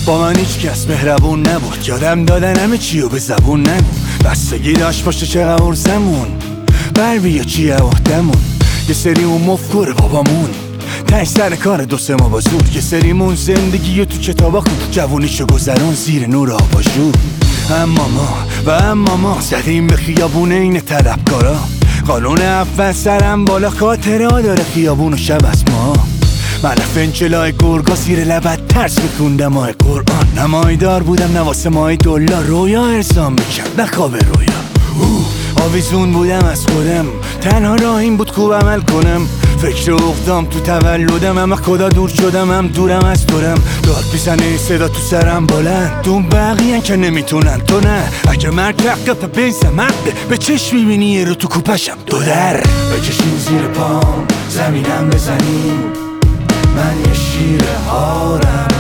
با من هیچ کس مهربون نبود، یادم دادن همه چیو به زبون نگو. بستگی داشت باشه چه قرصمون، بر بیا چیه وحدمون. یه سری اون مفکور بابامون تنش سر کار دو سه ما با زود، یه سریمون زندگی تو کتابا خون، جوونیشو گذران زیر نور آباژور. اما ما زدیم به خیابون این طلبکارا، قانون اول سرم بالا، خاطره ها داره خیابون و شب از ما. من فنچلای گرگا زیر لبت ترس میخوندم ماه قرآن، نمایدار بودم نواسه ماه دلار، رویا ارسام میکرد نه خواب رویا. آویزون بودم از خودم، تنها راهیم بود خوب عمل کنم. فکر اقدام تو تولدم، اما خدا دور شدم، هم دورم از دورم. داد میزنه صدا تو سرم بلند، دون بقیه‌ن که نمیتونن تو نه. اگه مرگ رقب بنزم مقده، به چشم میبینی یه رو تو کوپشم دو در. بکشین زیر پام زمینم بزنین، من یه شیر هارم،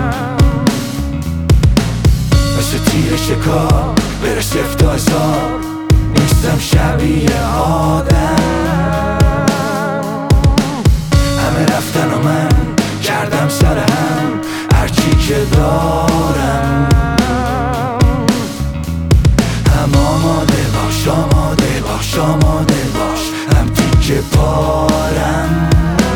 مثل تیر شکار برسه افتازار، نیستم شبیه آدم. همه رفتن و من کردم سر هم هرچی که دارم. هم آماده باش آماده باش آماده باش، هم تیکه پارم.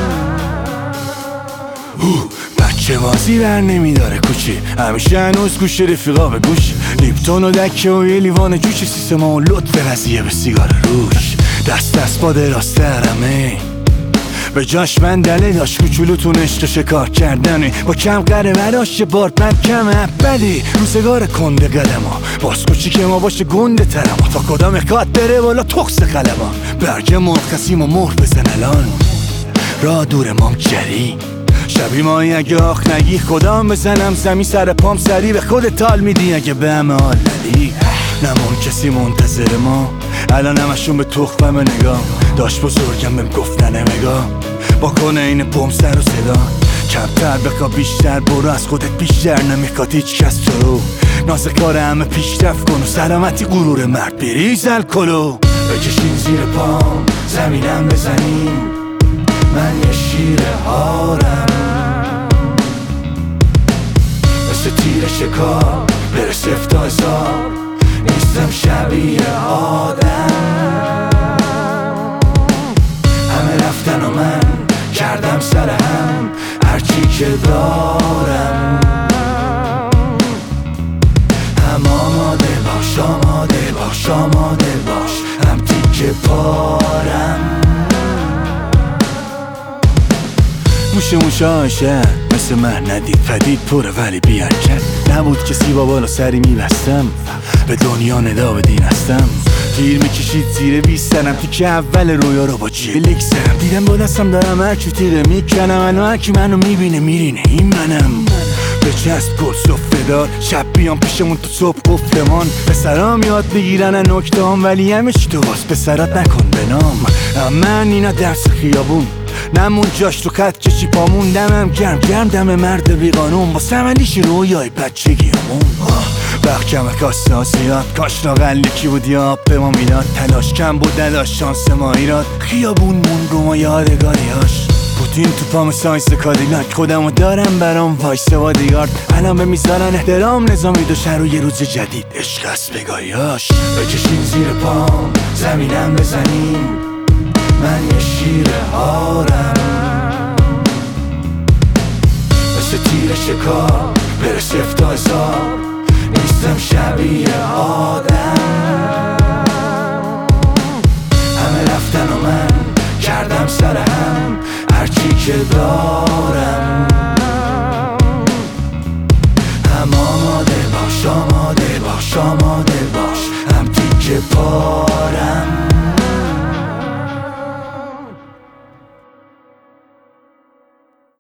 بچه بازی بر نمیداره کوچی، همیشه هنوز گوش رفیقا به گوش. لیپتون و دکه و یه لیوان جوش، سیستما و لطف قضیه به سیگار روش. دست با دراست درمه، به جاش من دله داشت کوچولوتون عشق شکار کردنه. با کم قره براش یه بار بد کم بدی، روزگار کنده قدما، باز کوچی که ما باشه گنده ترما. تا کدام اکات بره بالا تخص قلما، برگ مرخصیم و مهر بزن الان، را دور مام جری. شبی مایی اگه آخ نگی خدام بزنم زمین سر پام سری، به خود تال میدی اگه به همه حال ندی. نمون کسی منتظر ما، الان همشون به تخمم نگاه. داشت بزرگم بهم گفت نمگاه، با کنه این پم سر و صدا. کمتر بخوا بیشتر برو، از خودت بیشتر نمیخواد هیچ کس تو رو. ناز کار همه پیشرفت کن و سلامتی غرور مرد بریز الکلو. بکشین زیر پام زمینم بزنین، من یه شیر هارم، مثل تیر شکار برسه افتازار، نیستم شبیه آدم. همه رفتن و من کردم سر هم هرچی که دارم. هم آماده باش آماده باش آماده باش، هم تیکه پارم. موشه آشه مثل من ندید پدید پره ولی بیارکت نبود کسی با بالا سری میبستم، به دنیا ندا به دین هستم. تیر میکشید زیر 20 سنم، تیکه اول رویا رو با جیلک سرم. دیدم با دستم دارم هرکی تیره میکنم، منو هرکی منو میبینه میرینه این منم. به چست گل صفه دار، شب بیام پیشمون تو صبح گفتمان. پسرام یاد بگیرن نکته هم، ولی همه چی تو واس پسرات نکن به نام. من اینا درس خیابون نمون جاش تو خط کشی پامون. دمم گرم دم مرد بیقانون، با سملیش رویای بچگیمون. وقت کمه کاسه آسیاد، کاش لاغل کی بود یا آب به ما میداد. تلاش کم بود نداشت شانس ما ایراد، خیابون مون رو ما یادگاریاش. پوتین تو پام ساینس کادیلاک، خودمو دارم برام وایسه با دیگارد. الان به میذارن احترام نظامی دو شهر و یه روز جدید عشق است بگاهیاش. بکشین زیر پام زمینم بزنین، من یه شیر هارم، مثل تیر شکار برسه افتازار، نیستم شبیه آدم. همه رفتن و من کردم سر هم هرچی که دارم. هم آماده باش آماده باش آماده باش، هم تیکه پارم.